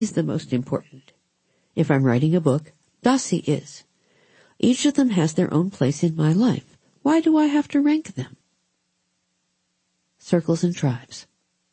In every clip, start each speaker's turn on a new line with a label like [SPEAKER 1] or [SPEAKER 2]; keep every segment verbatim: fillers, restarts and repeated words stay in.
[SPEAKER 1] is the most important. If I'm writing a book, Dasi is. Each of them has their own place in my life. Why do I have to rank them? Circles and tribes.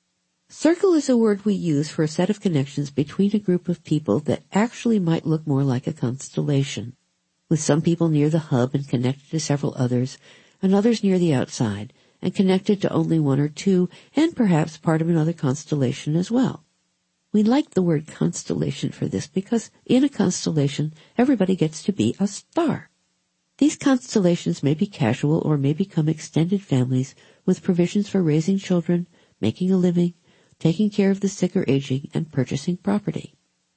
[SPEAKER 1] Circle is a word we use for a set of connections between a group of people that actually might look more like a constellation, with some people near the hub and connected to several others, and others near the outside, and connected to only one or two, and perhaps part of another constellation as well. We like the word constellation for this because in a constellation, everybody gets to be a star. These constellations may be casual or may become extended families with provisions for raising children, making a living, taking care of the sick or aging, and purchasing property.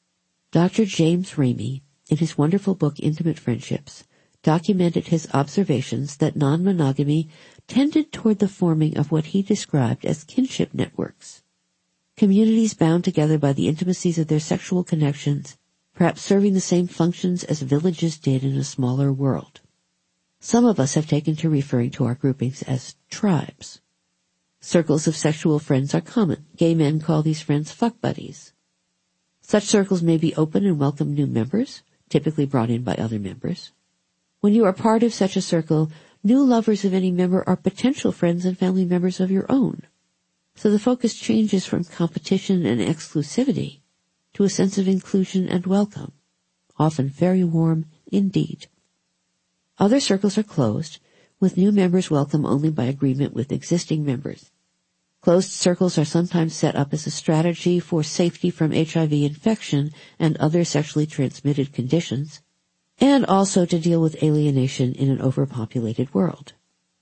[SPEAKER 1] Doctor James Ramey, in his wonderful book Intimate Friendships, documented his observations that non-monogamy tended toward the forming of what he described as kinship networks. Communities bound together by the intimacies of their sexual connections, perhaps serving the same functions as villages did in a smaller world. Some of us have taken to referring to our groupings as tribes. Circles of sexual friends are common. Gay men call these friends fuck buddies. Such circles may be open and welcome new members, typically brought in by other members. When you are part of such a circle, new lovers of any member are potential friends and family members of your own. So the focus changes from competition and exclusivity to a sense of inclusion and welcome, often very warm indeed. Other circles are closed, with new members welcome only by agreement with existing members. Closed circles are sometimes set up as a strategy for safety from H I V infection and other sexually transmitted conditions, and also to deal with alienation in an overpopulated world.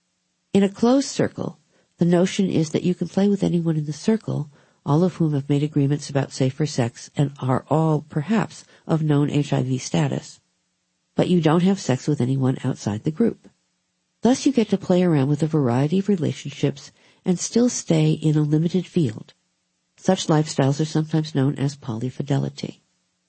[SPEAKER 1] In a closed circle, the notion is that you can play with anyone in the circle, all of whom have made agreements about safer sex and are all, perhaps, of known H I V status. But you don't have sex with anyone outside the group. Thus you get to play around with a variety of relationships and still stay in a limited field. Such lifestyles are sometimes known as polyfidelity.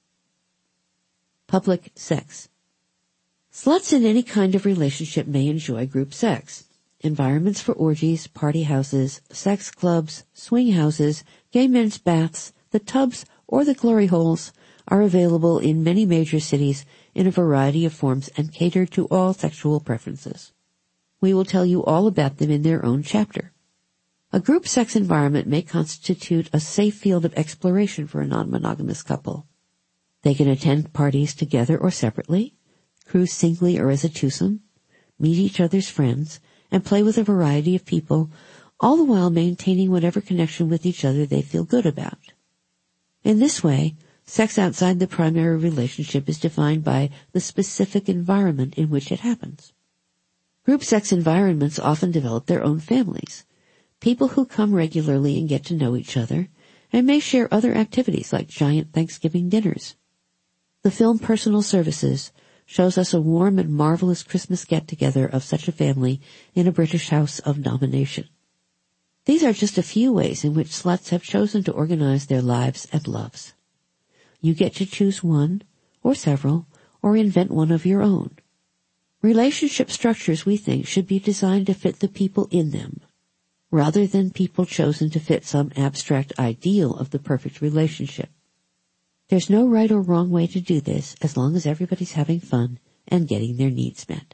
[SPEAKER 1] Public sex. Sluts in any kind of relationship may enjoy group sex. Environments for orgies, party houses, sex clubs, swing houses, gay men's baths, the tubs, or the glory holes are available in many major cities in a variety of forms and cater to all sexual preferences. We will tell you all about them in their own chapter. A group sex environment may constitute a safe field of exploration for a non-monogamous couple. They can attend parties together or separately, cruise singly or as a twosome, meet each other's friends, and play with a variety of people, all the while maintaining whatever connection with each other they feel good about. In this way, sex outside the primary relationship is defined by the specific environment in which it happens. Group sex environments often develop their own families, people who come regularly and get to know each other, and may share other activities like giant Thanksgiving dinners. The film Personal Services shows us a warm and marvelous Christmas get-together of such a family in a British house of domination. These are just a few ways in which sluts have chosen to organize their lives and loves. You get to choose one, or several, or invent one of your own. Relationship structures, we think, should be designed to fit the people in them, rather than people chosen to fit some abstract ideal of the perfect relationship. There's no right or wrong way to do this as long as everybody's having fun and getting their needs met.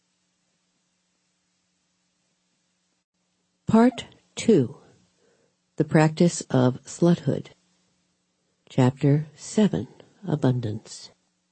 [SPEAKER 1] Part two. The Practice of Sluthood. Chapter seven. Abundance.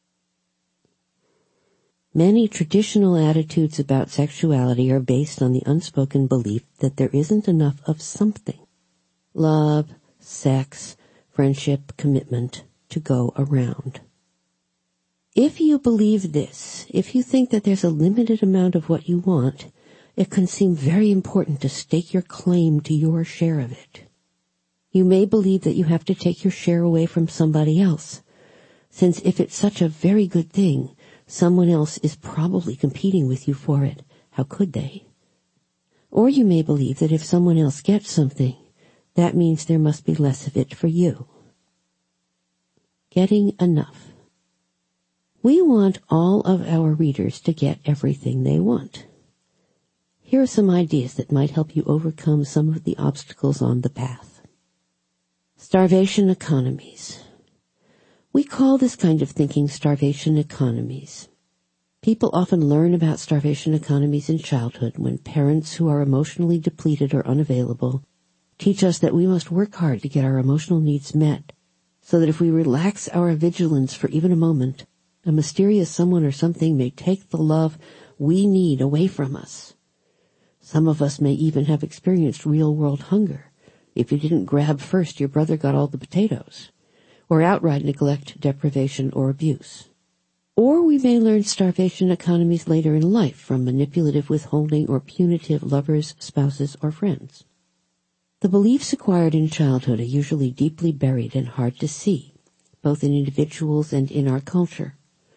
[SPEAKER 1] Many traditional attitudes about sexuality are based on the unspoken belief that there isn't enough of something. Love, sex, friendship, commitment, to go around. If you believe this, if you think that there's a limited amount of what you want, it can seem very important to stake your claim to your share of it. You may believe that you have to take your share away from somebody else, since if it's such a very good thing, someone else is probably competing with you for it. How could they? Or you may believe that if someone else gets something, that means there must be less of it for you. Getting enough. We want all of our readers to get everything they want. Here are some ideas that might help you overcome some of the obstacles on the path. Starvation economies. We call this kind of thinking starvation economies. People often learn about starvation economies in childhood when parents who are emotionally depleted or unavailable teach us that we must work hard to get our emotional needs met, so that if we relax our vigilance for even a moment, a mysterious someone or something may take the love we need away from us. Some of us may even have experienced real-world hunger. If you didn't grab first, your brother got all the potatoes, or outright neglect, deprivation, or abuse. Or we may learn starvation economies later in life from manipulative withholding or punitive lovers, spouses, or friends. The beliefs acquired in childhood are usually deeply buried and hard to see, both in individuals and in our culture.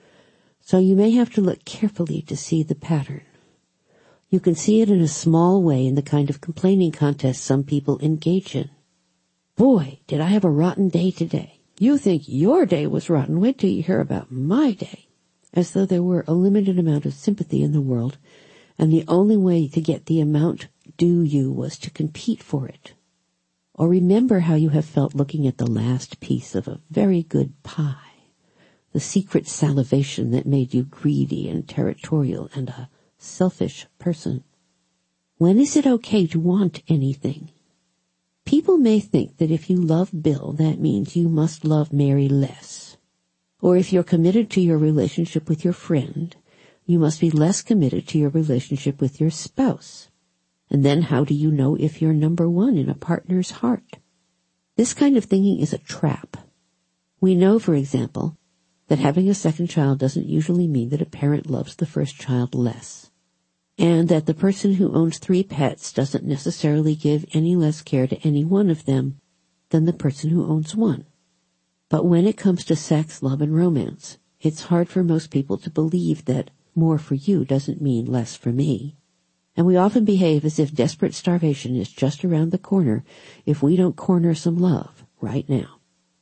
[SPEAKER 1] So you may have to look carefully to see the pattern. You can see it in a small way in the kind of complaining contest some people engage in. Boy, did I have a rotten day today. You think your day was rotten. Wait till you hear about my day. As though there were a limited amount of sympathy in the world, and the only way to get the amount due you was to compete for it. Or remember how you have felt looking at the last piece of a very good pie, the secret salivation that made you greedy and territorial and a selfish person. When is it okay to want anything? People may think that if you love Bill, that means you must love Mary less. Or if you're committed to your relationship with your friend, you must be less committed to your relationship with your spouse. And then how do you know if you're number one in a partner's heart? This kind of thinking is a trap. We know, for example, that having a second child doesn't usually mean that a parent loves the first child less, and that the person who owns three pets doesn't necessarily give any less care to any one of them than the person who owns one. But when it comes to sex, love, and romance, it's hard for most people to believe that more for you doesn't mean less for me. And we often behave as if desperate starvation is just around the corner if we don't corner some love right now.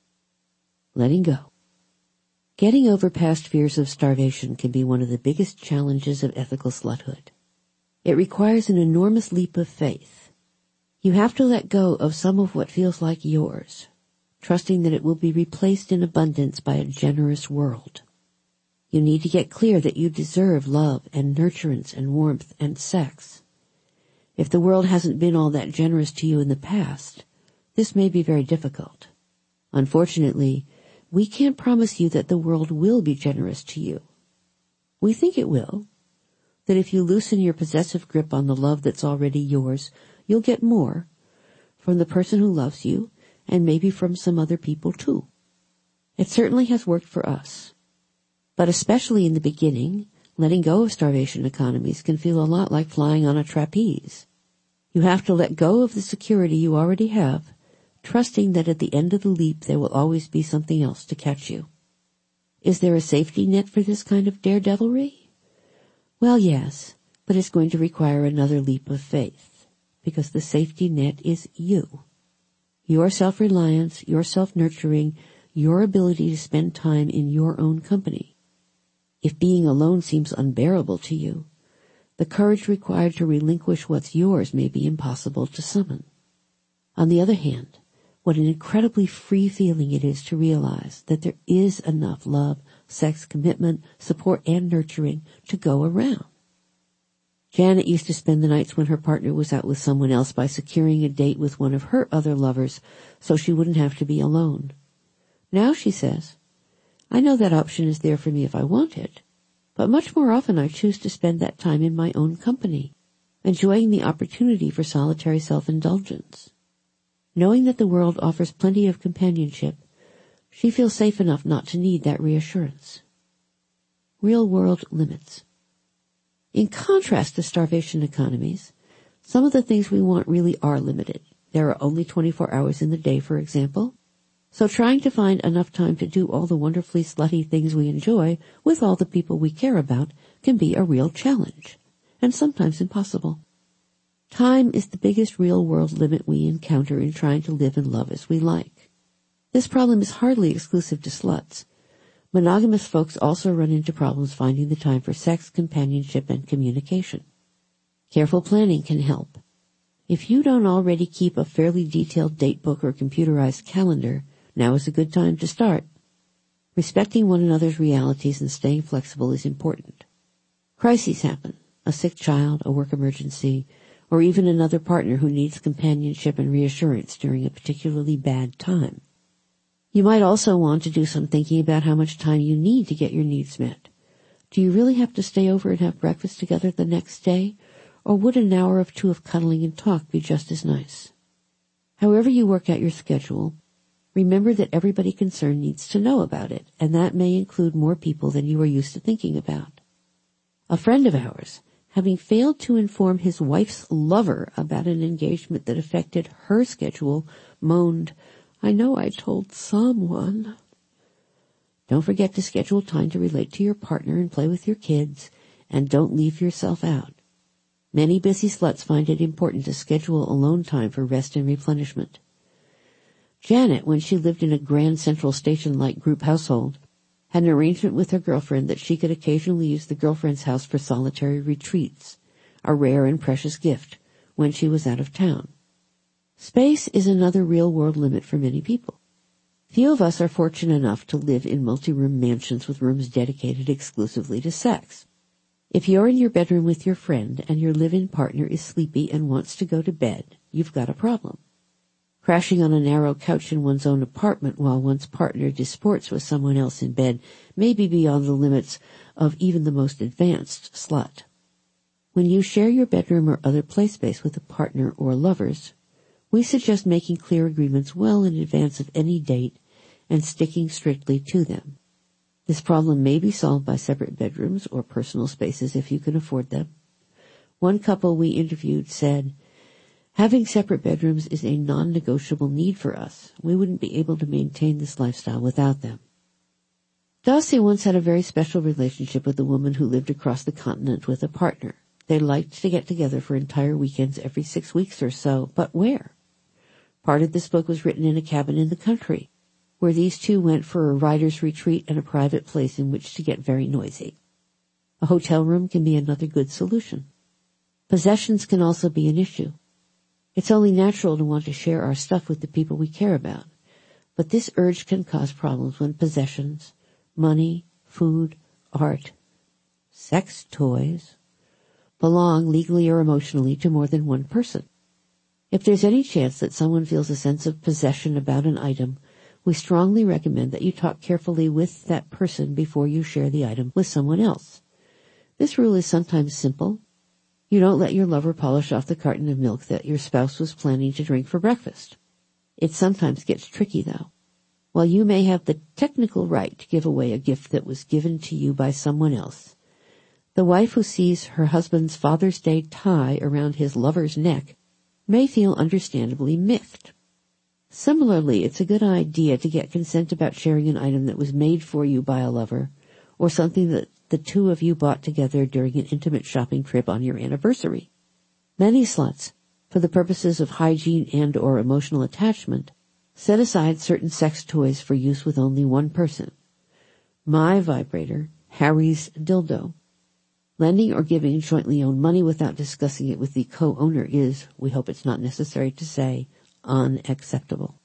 [SPEAKER 1] Letting go. Getting over past fears of starvation can be one of the biggest challenges of ethical sluthood. It requires an enormous leap of faith. You have to let go of some of what feels like yours, trusting that it will be replaced in abundance by a generous world. You need to get clear that you deserve love and nurturance and warmth and sex. If the world hasn't been all that generous to you in the past, this may be very difficult. Unfortunately, we can't promise you that the world will be generous to you. We think it will, that if you loosen your possessive grip on the love that's already yours, you'll get more from the person who loves you and maybe from some other people too. It certainly has worked for us. But especially in the beginning, letting go of starvation economies can feel a lot like flying on a trapeze. You have to let go of the security you already have, trusting that at the end of the leap there will always be something else to catch you. Is there a safety net for this kind of daredevilry? Well, yes, but it's going to require another leap of faith, because the safety net is you. Your self-reliance, your self-nurturing, your ability to spend time in your own company. If being alone seems unbearable to you, the courage required to relinquish what's yours may be impossible to summon. On the other hand, what an incredibly free feeling it is to realize that there is enough love, sex, commitment, support, and nurturing to go around. Janet used to spend the nights when her partner was out with someone else by securing a date with one of her other lovers so she wouldn't have to be alone. Now, she says, I know that option is there for me if I want it, but much more often I choose to spend that time in my own company, enjoying the opportunity for solitary self-indulgence. Knowing that the world offers plenty of companionship, she feels safe enough not to need that reassurance. Real-world limits. In contrast to starvation economies, some of the things we want really are limited. There are only twenty-four hours in the day, for example. So trying to find enough time to do all the wonderfully slutty things we enjoy with all the people we care about can be a real challenge, and sometimes impossible. Time is the biggest real-world limit we encounter in trying to live and love as we like. This problem is hardly exclusive to sluts. Monogamous folks also run into problems finding the time for sex, companionship, and communication. Careful planning can help. If you don't already keep a fairly detailed date book or computerized calendar, now is a good time to start. Respecting one another's realities and staying flexible is important. Crises happen, a sick child, a work emergency, or even another partner who needs companionship and reassurance during a particularly bad time. You might also want to do some thinking about how much time you need to get your needs met. Do you really have to stay over and have breakfast together the next day, or would an hour or two of cuddling and talk be just as nice? However you work out your schedule, remember that everybody concerned needs to know about it, and that may include more people than you are used to thinking about. A friend of ours, having failed to inform his wife's lover about an engagement that affected her schedule, moaned, "I know I told someone." Don't forget to schedule time to relate to your partner and play with your kids, and don't leave yourself out. Many busy sluts find it important to schedule alone time for rest and replenishment. Janet, when she lived in a Grand Central Station-like group household, had an arrangement with her girlfriend that she could occasionally use the girlfriend's house for solitary retreats, a rare and precious gift, when she was out of town. Space is another real-world limit for many people. Few of us are fortunate enough to live in multi-room mansions with rooms dedicated exclusively to sex. If you're in your bedroom with your friend and your live-in partner is sleepy and wants to go to bed, you've got a problem. Crashing on a narrow couch in one's own apartment while one's partner disports with someone else in bed may be beyond the limits of even the most advanced slut. When you share your bedroom or other play space with a partner or lovers, we suggest making clear agreements well in advance of any date and sticking strictly to them. This problem may be solved by separate bedrooms or personal spaces if you can afford them. One couple we interviewed said, "Having separate bedrooms is a non-negotiable need for us. We wouldn't be able to maintain this lifestyle without them." Dossie once had a very special relationship with a woman who lived across the continent with a partner. They liked to get together for entire weekends every six weeks or so, but where? Part of this book was written in a cabin in the country, where these two went for a writer's retreat and a private place in which to get very noisy. A hotel room can be another good solution. Possessions can also be an issue. It's only natural to want to share our stuff with the people we care about, but this urge can cause problems when possessions, money, food, art, sex toys, belong legally or emotionally to more than one person. If there's any chance that someone feels a sense of possession about an item, we strongly recommend that you talk carefully with that person before you share the item with someone else. This rule is sometimes simple. You don't let your lover polish off the carton of milk that your spouse was planning to drink for breakfast. It sometimes gets tricky, though. While you may have the technical right to give away a gift that was given to you by someone else, the wife who sees her husband's Father's Day tie around his lover's neck may feel understandably miffed. Similarly, it's a good idea to get consent about sharing an item that was made for you by a lover, or something that the two of you bought together during an intimate shopping trip on your anniversary. Many sluts, for the purposes of hygiene and or emotional attachment, set aside certain sex toys for use with only one person. My vibrator, Harry's dildo. Lending or giving jointly owned money without discussing it with the co-owner is, we hope it's not necessary to say, unacceptable.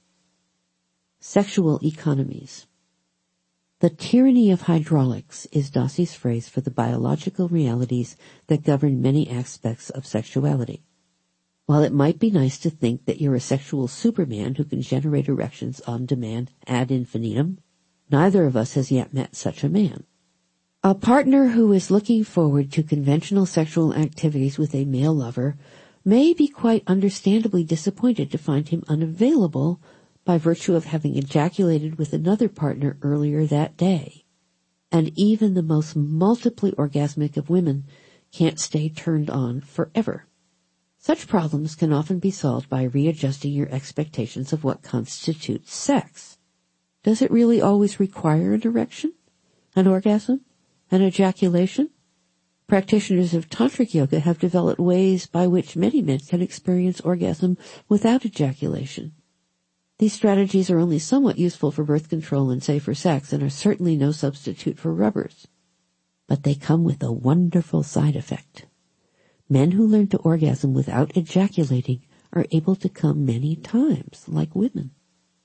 [SPEAKER 1] Sexual economies. The tyranny of hydraulics is Dossie's phrase for the biological realities that govern many aspects of sexuality. While it might be nice to think that you're a sexual superman who can generate erections on demand ad infinitum, neither of us has yet met such a man. A partner who is looking forward to conventional sexual activities with a male lover may be quite understandably disappointed to find him unavailable by virtue of having ejaculated with another partner earlier that day. And even the most multiply orgasmic of women can't stay turned on forever. Such problems can often be solved by readjusting your expectations of what constitutes sex. Does it really always require an erection, an orgasm, an ejaculation? Practitioners of tantric yoga have developed ways by which many men can experience orgasm without ejaculation. These strategies are only somewhat useful for birth control and safer sex and are certainly no substitute for rubbers. But they come with a wonderful side effect. Men who learn to orgasm without ejaculating are able to come many times, like women.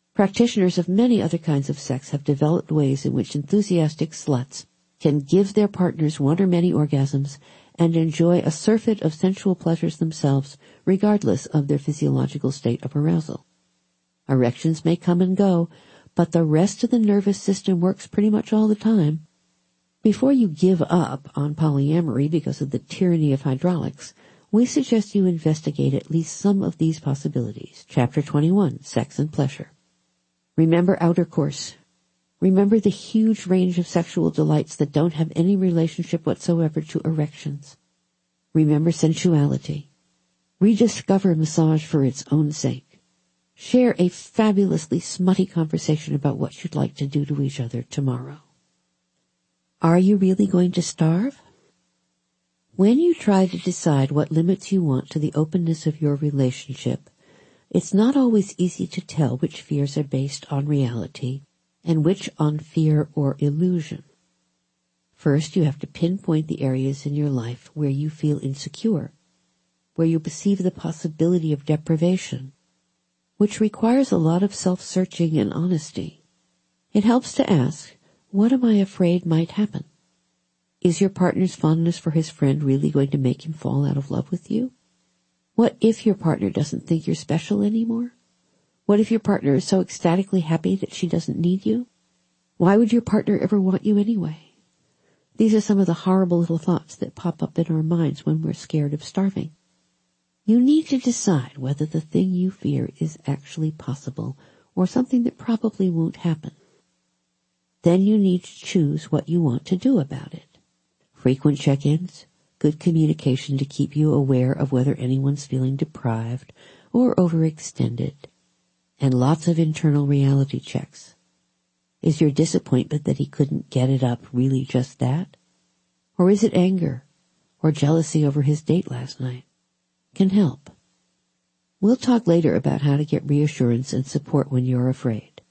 [SPEAKER 1] Practitioners of many other kinds of sex have developed ways in which enthusiastic sluts can give their partners one or many orgasms and enjoy a surfeit of sensual pleasures themselves, regardless of their physiological state of arousal. Erections may come and go, but the rest of the nervous system works pretty much all the time. Before you give up on polyamory because of the tyranny of hydraulics, we suggest you investigate at least some of these possibilities. Chapter twenty-one, Sex and Pleasure. Remember outer course. Remember the huge range of sexual delights that don't have any relationship whatsoever to erections. Remember sensuality. Rediscover massage for its own sake. Share a fabulously smutty conversation about what you'd like to do to each other tomorrow. Are you really going to starve? When you try to decide what limits you want to the openness of your relationship, it's not always easy to tell which fears are based on reality and which on fear or illusion. First, you have to pinpoint the areas in your life where you feel insecure, where you perceive the possibility of deprivation, which requires a lot of self-searching and honesty. It helps to ask, what am I afraid might happen? Is your partner's fondness for his friend really going to make him fall out of love with you? What if your partner doesn't think you're special anymore? What if your partner is so ecstatically happy that she doesn't need you? Why would your partner ever want you anyway? These are some of the horrible little thoughts that pop up in our minds when we're scared of starving. You need to decide whether the thing you fear is actually possible or something that probably won't happen. Then you need to choose what you want to do about it. Frequent check-ins, good communication to keep you aware of whether anyone's feeling deprived or overextended, and lots of internal reality checks. Is your disappointment that he couldn't get it up really just that? Or is it anger or jealousy over his date last night? Can help. We'll talk later about how to get reassurance and support when you're afraid.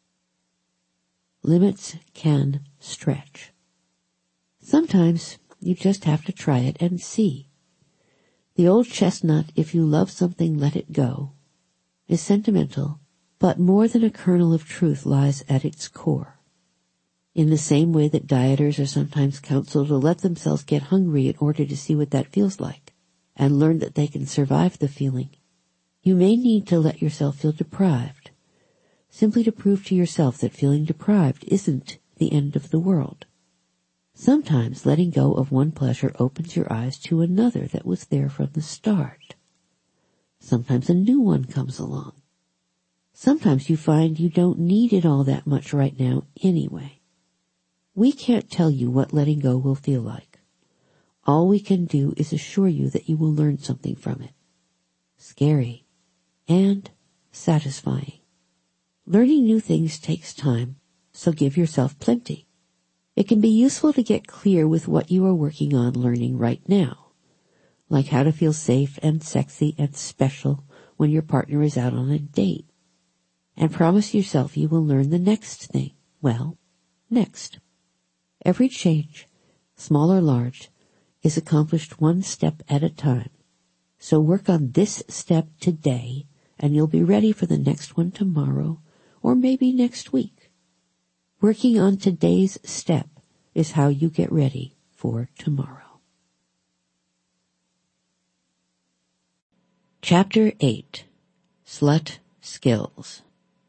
[SPEAKER 1] Limits can stretch. Sometimes you just have to try it and see. The old chestnut, if you love something, let it go, is sentimental, but more than a kernel of truth lies at its core. In the same way that dieters are sometimes counseled to let themselves get hungry in order to see what that feels like, and learn that they can survive the feeling, you may need to let yourself feel deprived, simply to prove to yourself that feeling deprived isn't the end of the world. Sometimes letting go of one pleasure opens your eyes to another that was there from the start. Sometimes a new one comes along. Sometimes you find you don't need it all that much right now anyway. We can't tell you what letting go will feel like. All we can do is assure you that you will learn something from it. Scary and satisfying. Learning new things takes time, so give yourself plenty. It can be useful to get clear with what you are working on learning right now, like how to feel safe and sexy and special when your partner is out on a date, and promise yourself you will learn the next thing, well, next. Every change, small or large, is accomplished one step at a time, so work on this step today, and you'll be ready for the next one tomorrow, or maybe next week. Working on today's step is how you get ready for tomorrow. Chapter eight. Slut Skills.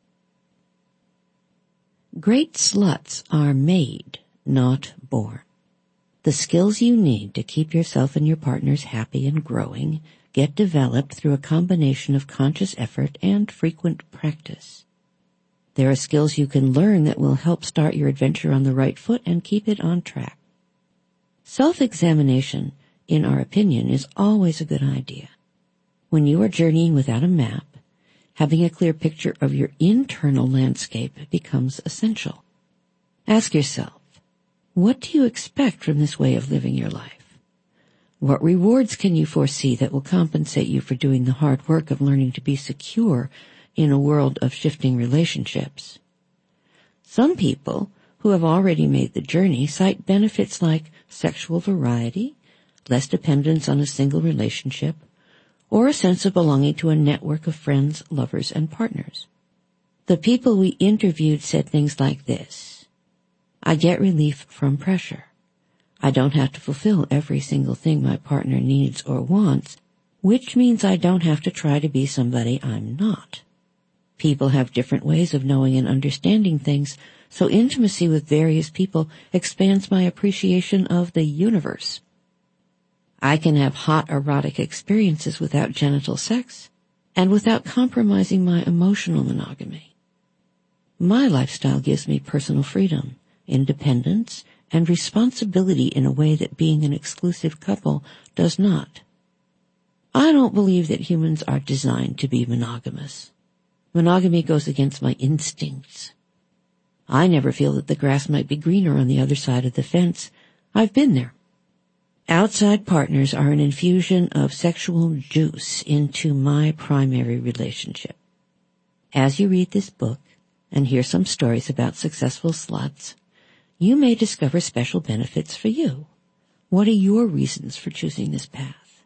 [SPEAKER 1] Great sluts are made, not born. The skills you need to keep yourself and your partners happy and growing get developed through a combination of conscious effort and frequent practice. There are skills you can learn that will help start your adventure on the right foot and keep it on track. Self-examination, in our opinion, is always a good idea. When you are journeying without a map, having a clear picture of your internal landscape becomes essential. Ask yourself, what do you expect from this way of living your life? What rewards can you foresee that will compensate you for doing the hard work of learning to be secure in a world of shifting relationships? Some people who have already made the journey cite benefits like sexual variety, less dependence on a single relationship, or a sense of belonging to a network of friends, lovers, and partners. The people we interviewed said things like this: I get relief from pressure. I don't have to fulfill every single thing my partner needs or wants, which means I don't have to try to be somebody I'm not. People have different ways of knowing and understanding things, so intimacy with various people expands my appreciation of the universe. I can have hot erotic experiences without genital sex and without compromising my emotional monogamy. My lifestyle gives me personal freedom, independence, and responsibility in a way that being an exclusive couple does not. I don't believe that humans are designed to be monogamous. Monogamy goes against my instincts. I never feel that the grass might be greener on the other side of the fence. I've been there. Outside partners are an infusion of sexual juice into my primary relationship. As you read this book and hear some stories about successful sluts, you may discover special benefits for you. What are your reasons for choosing this path?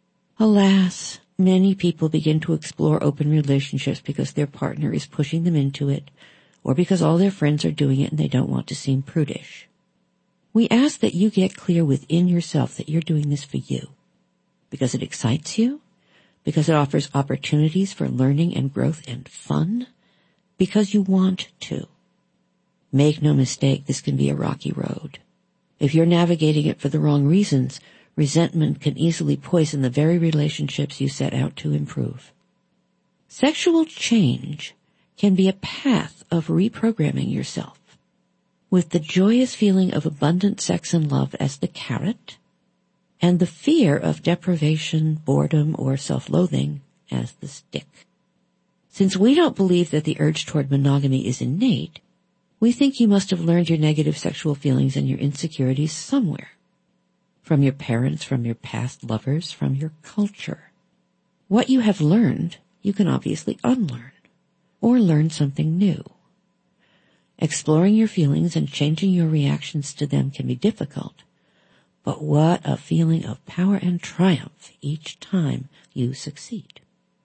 [SPEAKER 1] Alas, many people begin to explore open relationships because their partner is pushing them into it, or because all their friends are doing it and they don't want to seem prudish. We ask that you get clear within yourself that you're doing this for you, because it excites you, because it offers opportunities for learning and growth and fun, because you want to. Make no mistake, this can be a rocky road. If you're navigating it for the wrong reasons, resentment can easily poison the very relationships you set out to improve. Sexual change can be a path of reprogramming yourself, with the joyous feeling of abundant sex and love as the carrot, and the fear of deprivation, boredom, or self-loathing as the stick. Since we don't believe that the urge toward monogamy is innate, we think you must have learned your negative sexual feelings and your insecurities somewhere. From your parents, from your past lovers, from your culture. What you have learned, you can obviously unlearn, or learn something new. Exploring your feelings and changing your reactions to them can be difficult, but what a feeling of power and triumph each time you succeed.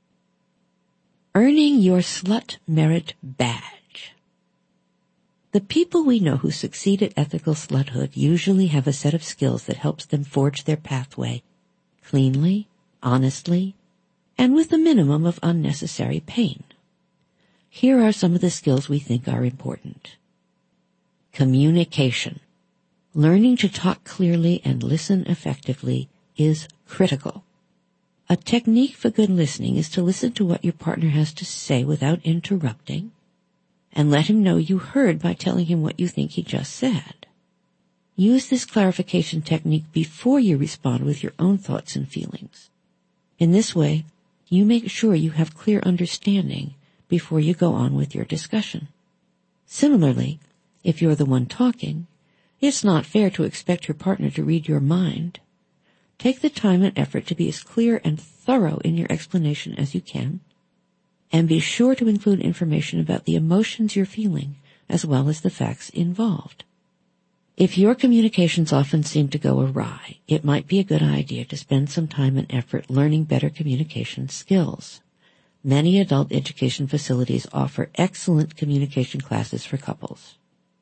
[SPEAKER 1] Earning your slut merit badge. The people we know who succeed at ethical sluthood usually have a set of skills that helps them forge their pathway cleanly, honestly, and with a minimum of unnecessary pain. Here are some of the skills we think are important. Communication. Learning to talk clearly and listen effectively is critical. A technique for good listening is to listen to what your partner has to say without interrupting, and let him know you heard by telling him what you think he just said. Use this clarification technique before you respond with your own thoughts and feelings. In this way, you make sure you have clear understanding before you go on with your discussion. Similarly, if you're the one talking, it's not fair to expect your partner to read your mind. Take the time and effort to be as clear and thorough in your explanation as you can, and be sure to include information about the emotions you're feeling as well as the facts involved. If your communications often seem to go awry, it might be a good idea to spend some time and effort learning better communication skills. Many adult education facilities offer excellent communication classes for couples.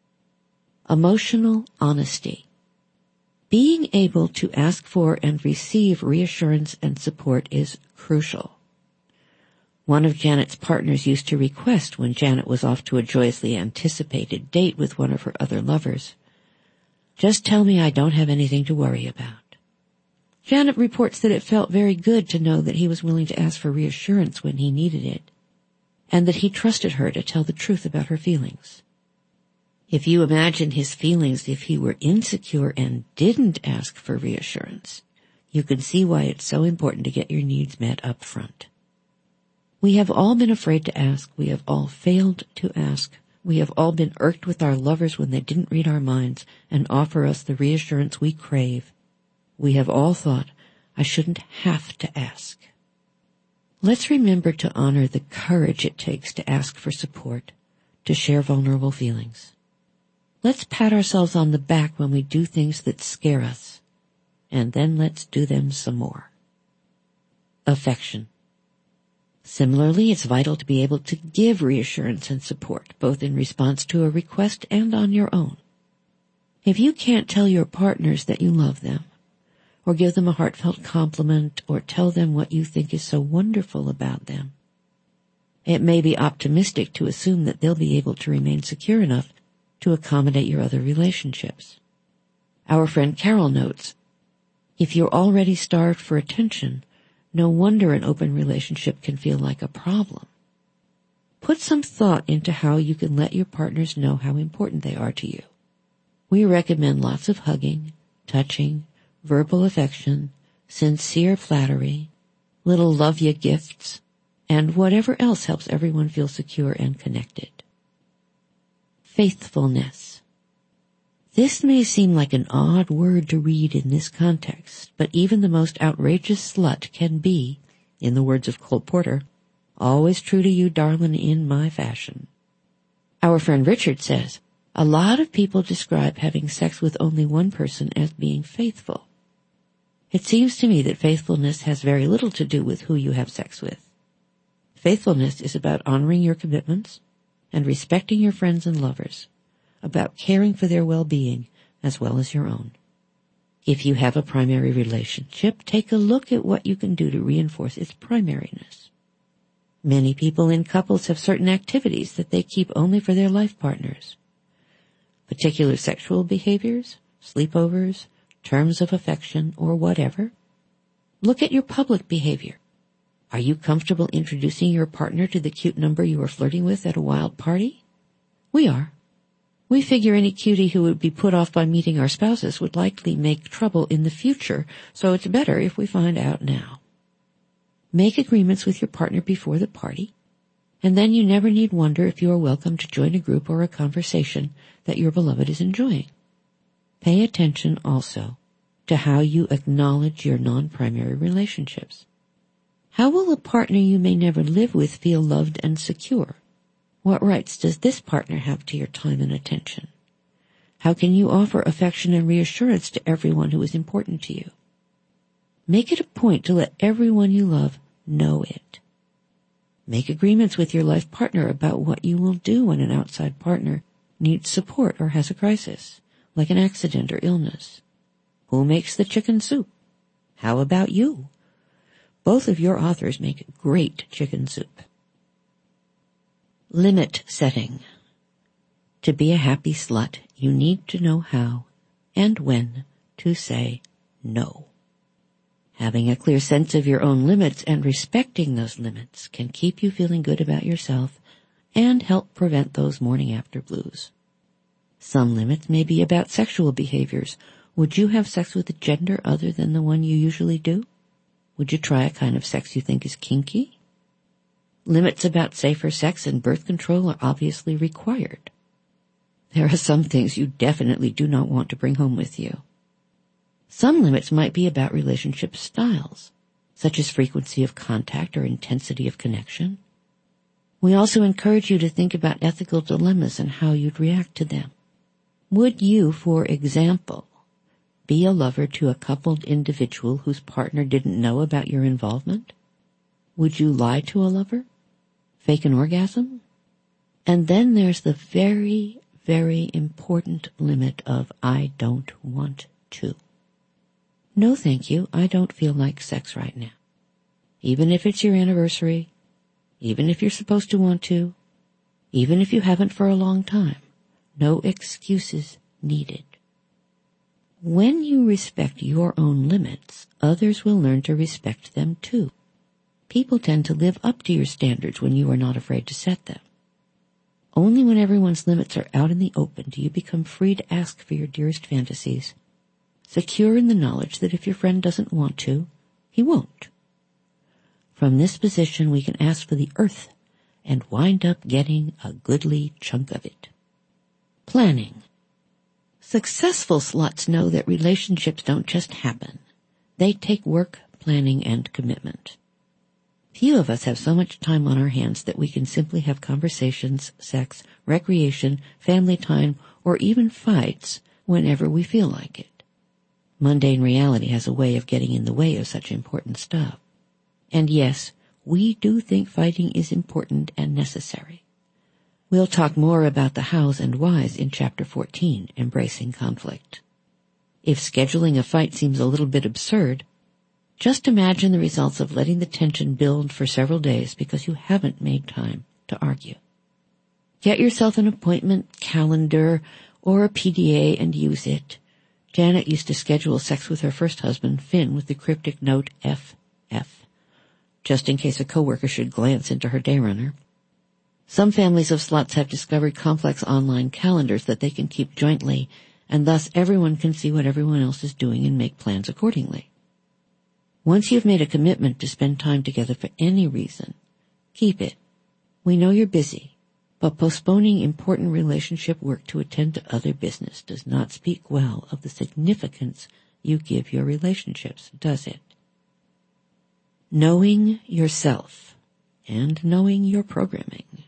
[SPEAKER 1] Emotional honesty. Being able to ask for and receive reassurance and support is crucial. One of Janet's partners used to request when Janet was off to a joyously anticipated date with one of her other lovers, "Just tell me I don't have anything to worry about." Janet reports that it felt very good to know that he was willing to ask for reassurance when he needed it, and that he trusted her to tell the truth about her feelings. If you imagine his feelings if he were insecure and didn't ask for reassurance, you can see why it's so important to get your needs met up front. We have all been afraid to ask. We have all failed to ask. We have all been irked with our lovers when they didn't read our minds and offer us the reassurance we crave. We have all thought, I shouldn't have to ask. Let's remember to honor the courage it takes to ask for support, to share vulnerable feelings. Let's pat ourselves on the back when we do things that scare us, and then let's do them some more. Affection. Similarly, it's vital to be able to give reassurance and support, both in response to a request and on your own. If you can't tell your partners that you love them, or give them a heartfelt compliment, or tell them what you think is so wonderful about them, it may be optimistic to assume that they'll be able to remain secure enough to accommodate your other relationships. Our friend Carol notes, if you're already starved for attention, no wonder an open relationship can feel like a problem. Put some thought into how you can let your partners know how important they are to you. We recommend lots of hugging, touching, verbal affection, sincere flattery, little love ya gifts, and whatever else helps everyone feel secure and connected. Faithfulness. This may seem like an odd word to read in this context, but even the most outrageous slut can be, in the words of Cole Porter, always true to you, darlin', in my fashion. Our friend Richard says, a lot of people describe having sex with only one person as being faithful. It seems to me that faithfulness has very little to do with who you have sex with. Faithfulness is about honoring your commitments and respecting your friends and lovers, about caring for their well-being as well as your own. If you have a primary relationship, take a look at what you can do to reinforce its primariness. Many people in couples have certain activities that they keep only for their life partners. Particular sexual behaviors, sleepovers, terms of affection, or whatever. Look at your public behavior. Are you comfortable introducing your partner to the cute number you were flirting with at a wild party? We are. We figure any cutie who would be put off by meeting our spouses would likely make trouble in the future, so it's better if we find out now. Make agreements with your partner before the party, and then you never need wonder if you are welcome to join a group or a conversation that your beloved is enjoying. Pay attention also to how you acknowledge your non-primary relationships. How will a partner you may never live with feel loved and secure? What rights does this partner have to your time and attention? How can you offer affection and reassurance to everyone who is important to you? Make it a point to let everyone you love know it. Make agreements with your life partner about what you will do when an outside partner needs support or has a crisis, like an accident or illness. Who makes the chicken soup? How about you? Both of your authors make great chicken soup. Limit setting. To be a happy slut, you need to know how and when to say no. Having a clear sense of your own limits and respecting those limits can keep you feeling good about yourself and help prevent those morning after blues. Some limits may be about sexual behaviors. Would you have sex with a gender other than the one you usually do? Would you try a kind of sex you think is kinky? Limits about safer sex and birth control are obviously required. There are some things you definitely do not want to bring home with you. Some limits might be about relationship styles, such as frequency of contact or intensity of connection. We also encourage you to think about ethical dilemmas and how you'd react to them. Would you, for example, be a lover to a coupled individual whose partner didn't know about your involvement? Would you lie to a lover? Fake an orgasm? And then there's the very, very important limit of I don't want to. No, thank you. I don't feel like sex right now. Even if it's your anniversary, even if you're supposed to want to, even if you haven't for a long time, no excuses needed. When you respect your own limits, others will learn to respect them too. People tend to live up to your standards when you are not afraid to set them. Only when everyone's limits are out in the open do you become free to ask for your dearest fantasies, secure in the knowledge that if your friend doesn't want to, he won't. From this position, we can ask for the earth and wind up getting a goodly chunk of it. Planning. Successful sluts know that relationships don't just happen. They take work, planning, and commitment. Few of us have so much time on our hands that we can simply have conversations, sex, recreation, family time, or even fights whenever we feel like it. Mundane reality has a way of getting in the way of such important stuff. And yes, we do think fighting is important and necessary. We'll talk more about the hows and whys in Chapter fourteen, Embracing Conflict. If scheduling a fight seems a little bit absurd, just imagine the results of letting the tension build for several days because you haven't made time to argue. Get yourself an appointment calendar or a P D A and use it. Janet used to schedule sex with her first husband, Finn, with the cryptic note F F, just in case a coworker should glance into her day runner. Some families of sluts have discovered complex online calendars that they can keep jointly, and thus everyone can see what everyone else is doing and make plans accordingly. Once you've made a commitment to spend time together for any reason, keep it. We know you're busy, but postponing important relationship work to attend to other business does not speak well of the significance you give your relationships, does it? Knowing yourself and knowing your programming.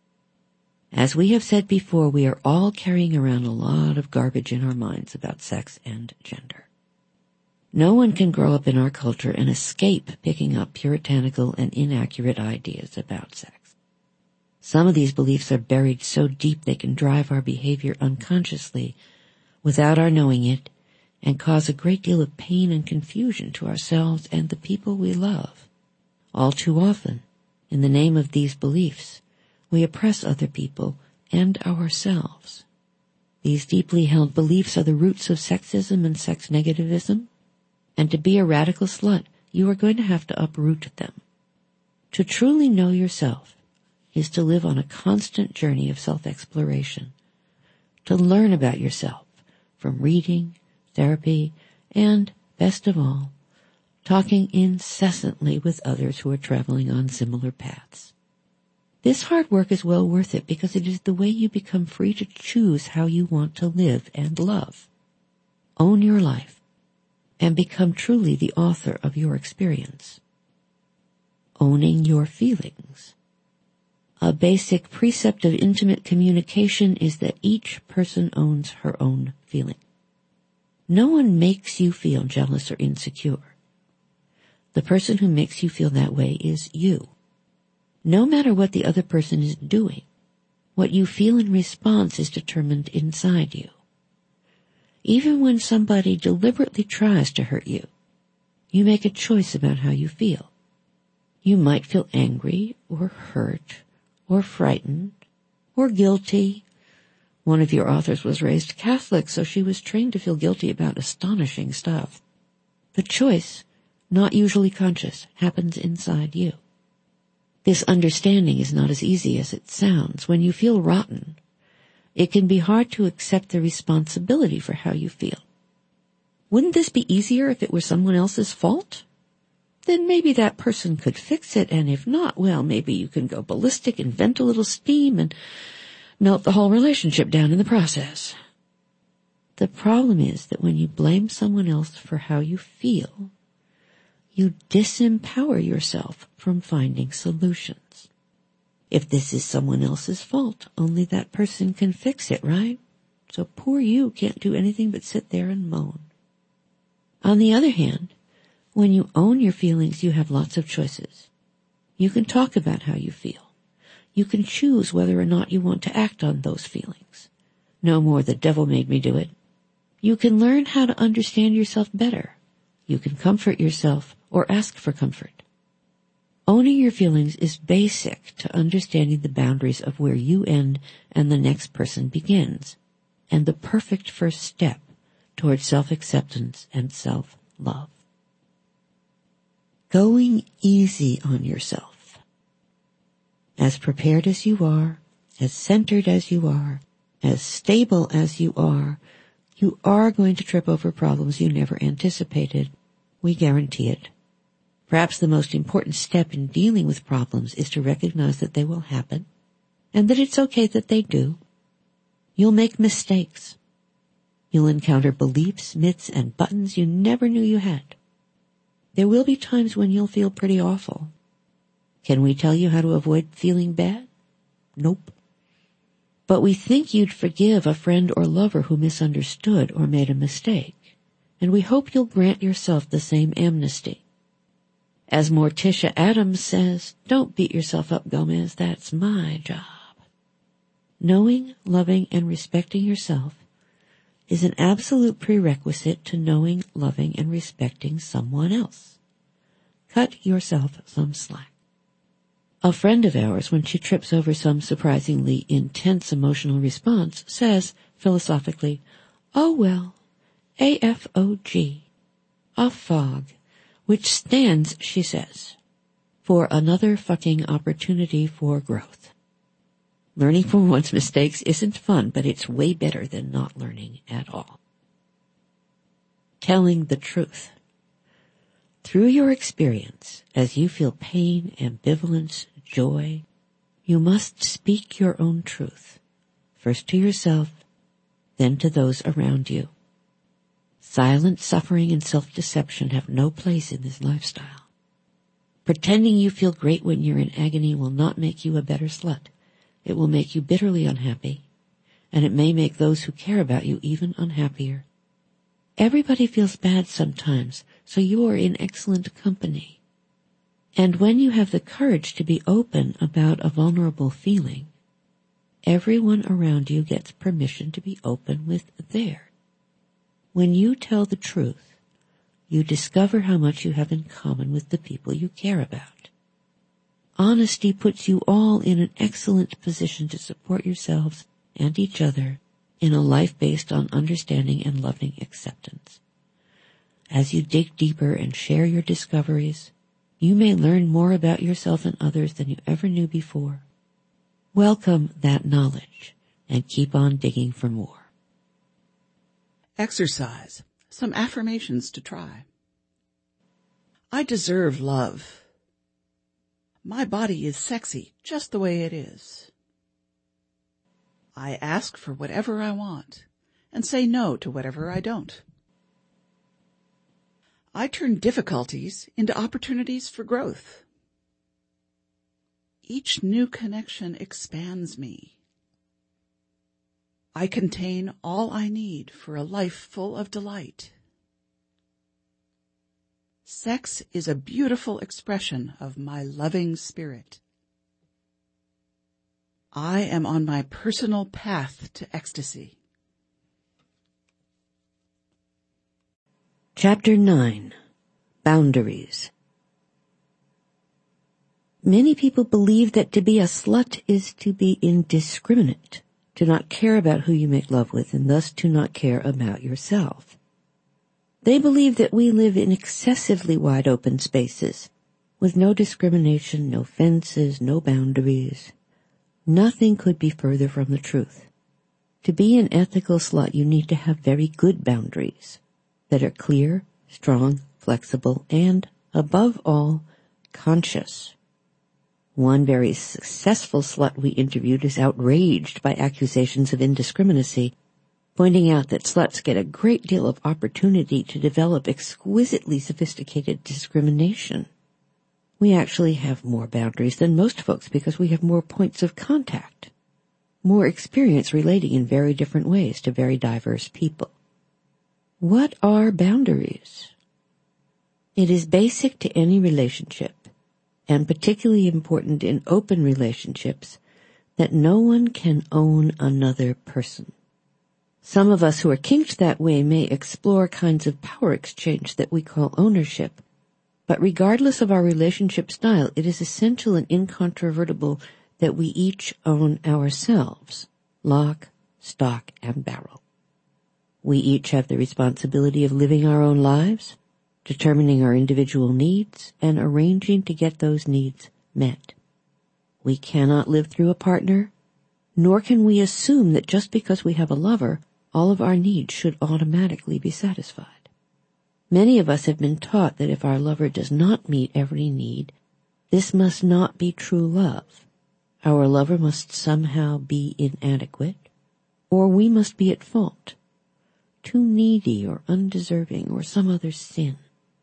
[SPEAKER 1] As we have said before, we are all carrying around a lot of garbage in our minds about sex and gender. No one can grow up in our culture and escape picking up puritanical and inaccurate ideas about sex. Some of these beliefs are buried so deep they can drive our behavior unconsciously without our knowing it and cause a great deal of pain and confusion to ourselves and the people we love. All too often, in the name of these beliefs, we oppress other people and ourselves. These deeply held beliefs are the roots of sexism and sex negativism, and to be a radical slut, you are going to have to uproot them. To truly know yourself is to live on a constant journey of self-exploration, to learn about yourself from reading, therapy, and, best of all, talking incessantly with others who are traveling on similar paths. This hard work is well worth it because it is the way you become free to choose how you want to live and love. Own your life and become truly the author of your experience. Owning your feelings. A basic precept of intimate communication is that each person owns her own feeling. No one makes you feel jealous or insecure. The person who makes you feel that way is you. No matter what the other person is doing, what you feel in response is determined inside you. Even when somebody deliberately tries to hurt you, you make a choice about how you feel. You might feel angry or hurt or frightened or guilty. One of your authors was raised Catholic, so she was trained to feel guilty about astonishing stuff. The choice, not usually conscious, happens inside you. This understanding is not as easy as it sounds. When you feel rotten, it can be hard to accept the responsibility for how you feel. Wouldn't this be easier if it were someone else's fault? Then maybe that person could fix it, and if not, well, maybe you can go ballistic and vent a little steam and melt the whole relationship down in the process. The problem is that when you blame someone else for how you feel, you disempower yourself from finding solutions. If this is someone else's fault, only that person can fix it, right? So poor you can't do anything but sit there and moan. On the other hand, when you own your feelings, you have lots of choices. You can talk about how you feel. You can choose whether or not you want to act on those feelings. No more the devil made me do it. You can learn how to understand yourself better. You can comfort yourself or ask for comfort. Owning your feelings is basic to understanding the boundaries of where you end and the next person begins, and the perfect first step towards self-acceptance and self-love. Going easy on yourself. As prepared as you are, as centered as you are, as stable as you are, you are going to trip over problems you never anticipated. We guarantee it. Perhaps the most important step in dealing with problems is to recognize that they will happen and that it's okay that they do. You'll make mistakes. You'll encounter beliefs, myths, and buttons you never knew you had. There will be times when you'll feel pretty awful. Can we tell you how to avoid feeling bad? Nope. But we think you'd forgive a friend or lover who misunderstood or made a mistake, and we hope you'll grant yourself the same amnesty. As Morticia Adams says, don't beat yourself up, Gomez, that's my job. Knowing, loving, and respecting yourself is an absolute prerequisite to knowing, loving, and respecting someone else. Cut yourself some slack. A friend of ours, when she trips over some surprisingly intense emotional response, says, philosophically, oh well, A F O G, a fog, which stands, she says, for another fucking opportunity for growth. Learning from one's mistakes isn't fun, but it's way better than not learning at all. Telling the truth. Through your experience, as you feel pain, ambivalence, joy, you must speak your own truth, first to yourself, then to those around you. Silent suffering and self-deception have no place in this lifestyle. Pretending you feel great when you're in agony will not make you a better slut. It will make you bitterly unhappy, and it may make those who care about you even unhappier. Everybody feels bad sometimes, so you are in excellent company. And when you have the courage to be open about a vulnerable feeling, everyone around you gets permission to be open with theirs. When you tell the truth, you discover how much you have in common with the people you care about. Honesty puts you all in an excellent position to support yourselves and each other in a life based on understanding and loving acceptance. As you dig deeper and share your discoveries, you may learn more about yourself and others than you ever knew before. Welcome that knowledge and keep on digging for more.
[SPEAKER 2] Exercise. Some affirmations to try. I deserve love. My body is sexy just the way it is. I ask for whatever I want and say no to whatever I don't. I turn difficulties into opportunities for growth. Each new connection expands me. I contain all I need for a life full of delight. Sex is a beautiful expression of my loving spirit. I am on my personal path to ecstasy.
[SPEAKER 1] Chapter nine. Boundaries. Many people believe that to be a slut is to be indiscriminate, to not care about who you make love with, and thus to not care about yourself. They believe that we live in excessively wide open spaces, with no discrimination, no fences, no boundaries. Nothing could be further from the truth. To be an ethical slut, you need to have very good boundaries that are clear, strong, flexible, and, above all, conscious. One very successful slut we interviewed is outraged by accusations of indiscriminacy, pointing out that sluts get a great deal of opportunity to develop exquisitely sophisticated discrimination. We actually have more boundaries than most folks because we have more points of contact, more experience relating in very different ways to very diverse people. What are boundaries? It is basic to any relationship, and particularly important in open relationships, that no one can own another person. Some of us who are kinked that way may explore kinds of power exchange that we call ownership, but regardless of our relationship style, it is essential and incontrovertible that we each own ourselves, lock, stock, and barrel. We each have the responsibility of living our own lives, determining our individual needs, and arranging to get those needs met. We cannot live through a partner, nor can we assume that just because we have a lover, all of our needs should automatically be satisfied. Many of us have been taught that if our lover does not meet every need, this must not be true love. Our lover must somehow be inadequate, or we must be at fault, too needy or undeserving or some other sin.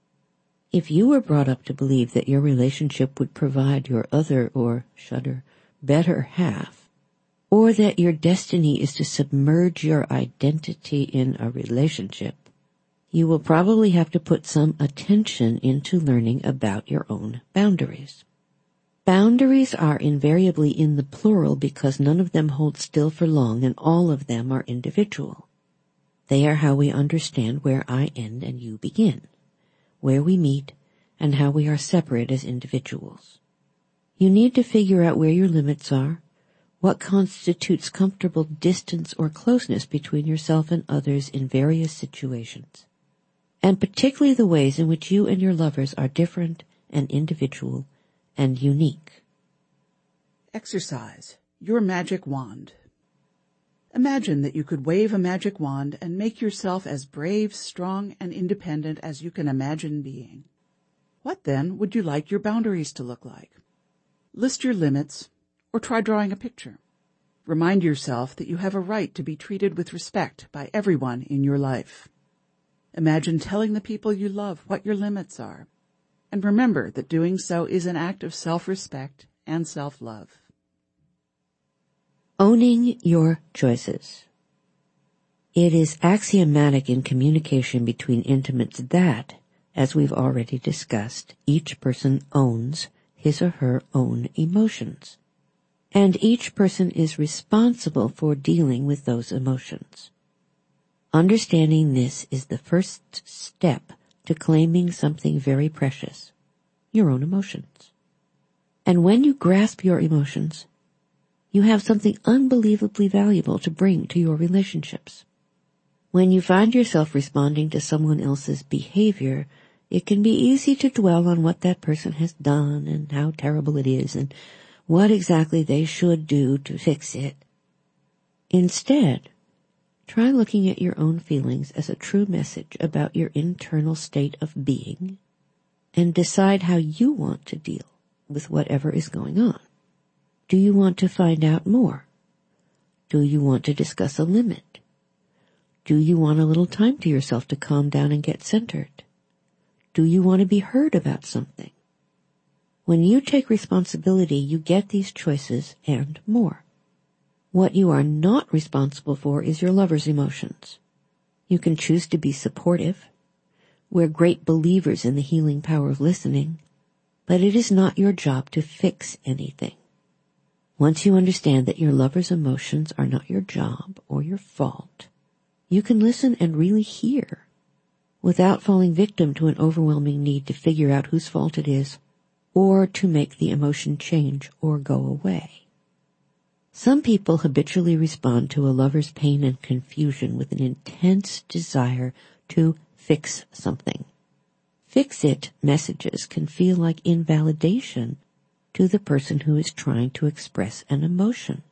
[SPEAKER 1] If you were brought up to believe that your relationship would provide your other, or, shudder, better half, or that your destiny is to submerge your identity in a relationship, you will probably have to put some attention into learning about your own boundaries. Boundaries are invariably in the plural because none of them hold still for long and all of them are individual. They are how we understand where I end and you begin, where we meet, and how we are separate as individuals. You need to figure out where your limits are, what constitutes comfortable distance or closeness between yourself and others in various situations, and particularly the ways in which you and your lovers are different and individual and unique.
[SPEAKER 2] Exercise your magic wand. Imagine that you could wave a magic wand and make yourself as brave, strong, and independent as you can imagine being. What then would you like your boundaries to look like? List your limits, or try drawing a picture. Remind yourself that you have a right to be treated with respect by everyone in your life. Imagine telling the people you love what your limits are, and remember that doing so is an act of self-respect and self-love.
[SPEAKER 1] Owning your choices. It is axiomatic in communication between intimates that, as we've already discussed, each person owns his or her own emotions, and each person is responsible for dealing with those emotions. Understanding this is the first step to claiming something very precious, your own emotions. And when you grasp your emotions, you have something unbelievably valuable to bring to your relationships. When you find yourself responding to someone else's behavior, it can be easy to dwell on what that person has done and how terrible it is and what exactly they should do to fix it. Instead, try looking at your own feelings as a true message about your internal state of being and decide how you want to deal with whatever is going on. Do you want to find out more? Do you want to discuss a limit? Do you want a little time to yourself to calm down and get centered? Do you want to be heard about something? When you take responsibility, you get these choices and more. What you are not responsible for is your lover's emotions. You can choose to be supportive. We're great believers in the healing power of listening, but it is not your job to fix anything. Once you understand that your lover's emotions are not your job or your fault, you can listen and really hear without falling victim to an overwhelming need to figure out whose fault it is or to make the emotion change or go away. Some people habitually respond to a lover's pain and confusion with an intense desire to fix something. Fix-it messages can feel like invalidation to the person who is trying to express an emotion.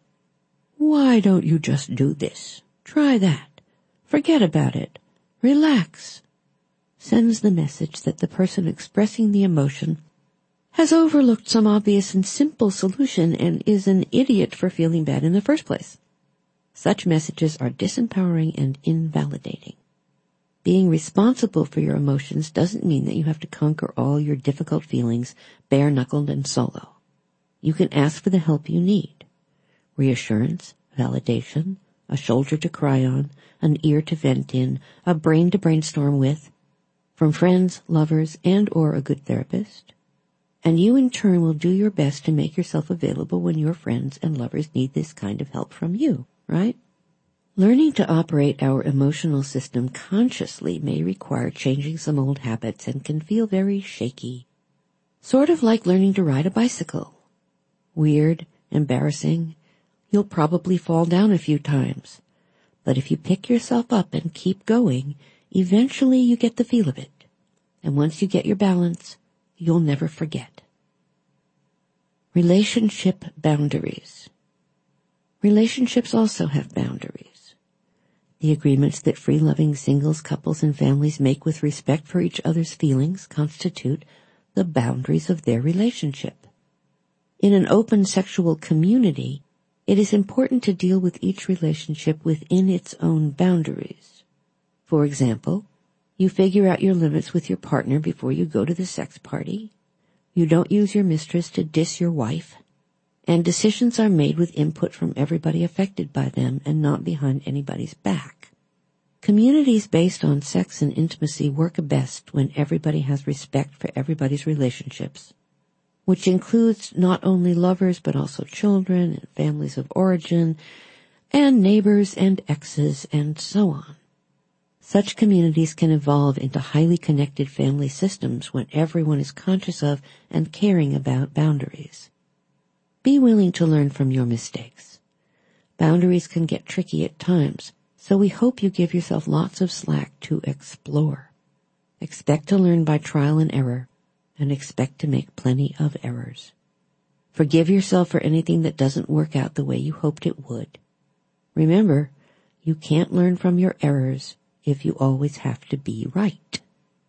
[SPEAKER 1] Why don't you just do this? Try that. Forget about it. Relax. Sends the message that the person expressing the emotion has overlooked some obvious and simple solution and is an idiot for feeling bad in the first place. Such messages are disempowering and invalidating. Being responsible for your emotions doesn't mean that you have to conquer all your difficult feelings bare-knuckled and solo. You can ask for the help you need. Reassurance, validation, a shoulder to cry on, an ear to vent in, a brain to brainstorm with, from friends, lovers, and or a good therapist. And you in turn will do your best to make yourself available when your friends and lovers need this kind of help from you, right? Learning to operate our emotional system consciously may require changing some old habits and can feel very shaky. Sort of like learning to ride a bicycle. Weird, embarrassing. You'll probably fall down a few times. But if you pick yourself up and keep going, eventually you get the feel of it. And once you get your balance, you'll never forget. Relationship boundaries. Relationships also have boundaries. The agreements that free-loving singles, couples, and families make with respect for each other's feelings constitute the boundaries of their relationship. In an open sexual community, it is important to deal with each relationship within its own boundaries. For example, you figure out your limits with your partner before you go to the sex party. You don't use your mistress to diss your wife. And decisions are made with input from everybody affected by them and not behind anybody's back. Communities based on sex and intimacy work best when everybody has respect for everybody's relationships, which includes not only lovers but also children and families of origin and neighbors and exes and so on. Such communities can evolve into highly connected family systems when everyone is conscious of and caring about boundaries. Be willing to learn from your mistakes. Boundaries can get tricky at times, so we hope you give yourself lots of slack to explore. Expect to learn by trial and error, and expect to make plenty of errors. Forgive yourself for anything that doesn't work out the way you hoped it would. Remember, you can't learn from your errors if you always have to be right.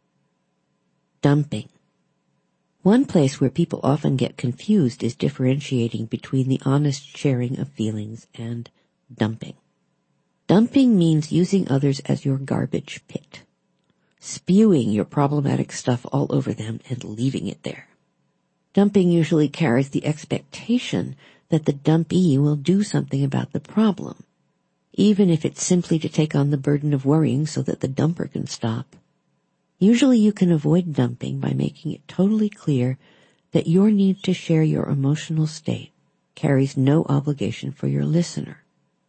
[SPEAKER 1] Dumping. One place where people often get confused is differentiating between the honest sharing of feelings and dumping. Dumping means using others as your garbage pit, spewing your problematic stuff all over them and leaving it there. Dumping usually carries the expectation that the dumpee will do something about the problem, even if it's simply to take on the burden of worrying so that the dumper can stop. Usually you can avoid dumping by making it totally clear that your need to share your emotional state carries no obligation for your listener.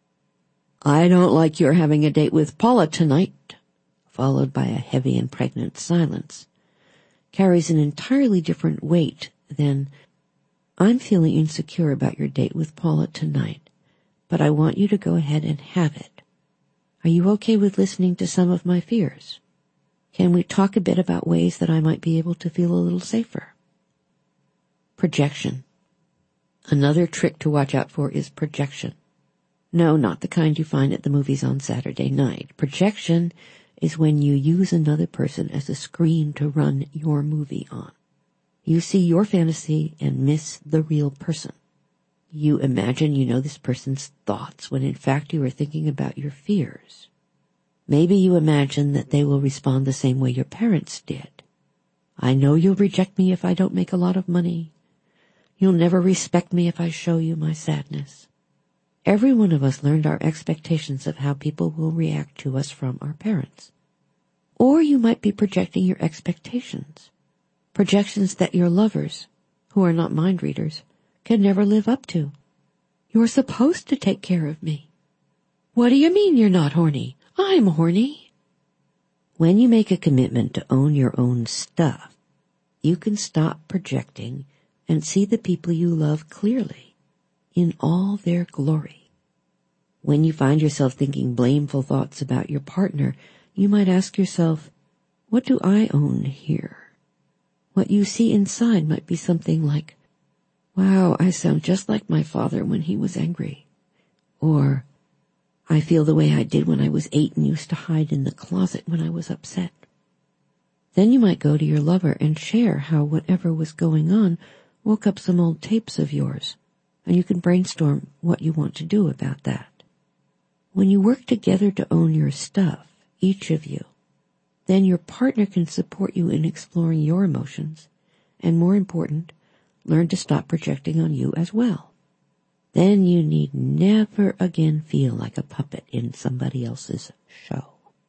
[SPEAKER 1] I don't like your having a date with Paula tonight, followed by a heavy and pregnant silence, carries an entirely different weight than, I'm feeling insecure about your date with Paula tonight, but I want you to go ahead and have it. Are you okay with listening to some of my fears? Can we talk a bit about ways that I might be able to feel a little safer? Projection. Another trick to watch out for is projection. No, not the kind you find at the movies on Saturday night. Projection is when you use another person as a screen to run your movie on. You see your fantasy and miss the real person. You imagine you know this person's thoughts when in fact you are thinking about your fears. Maybe you imagine that they will respond the same way your parents did. I know you'll reject me if I don't make a lot of money. You'll never respect me if I show you my sadness. Every one of us learned our expectations of how people will react to us from our parents. Or you might be projecting your expectations. Projections that your lovers, who are not mind readers, can never live up to. You're supposed to take care of me. What do you mean you're not horny? I'm horny. When you make a commitment to own your own stuff, you can stop projecting and see the people you love clearly, in all their glory. When you find yourself thinking blameful thoughts about your partner, you might ask yourself, what do I own here? What you see inside might be something like, wow, I sound just like my father when he was angry. Or, I feel the way I did when I was eight and used to hide in the closet when I was upset. Then you might go to your lover and share how whatever was going on woke up some old tapes of yours, and you can brainstorm what you want to do about that. When you work together to own your stuff, each of you, then your partner can support you in exploring your emotions, and more important, learn to stop projecting on you as well. Then you need never again feel like a puppet in somebody else's show.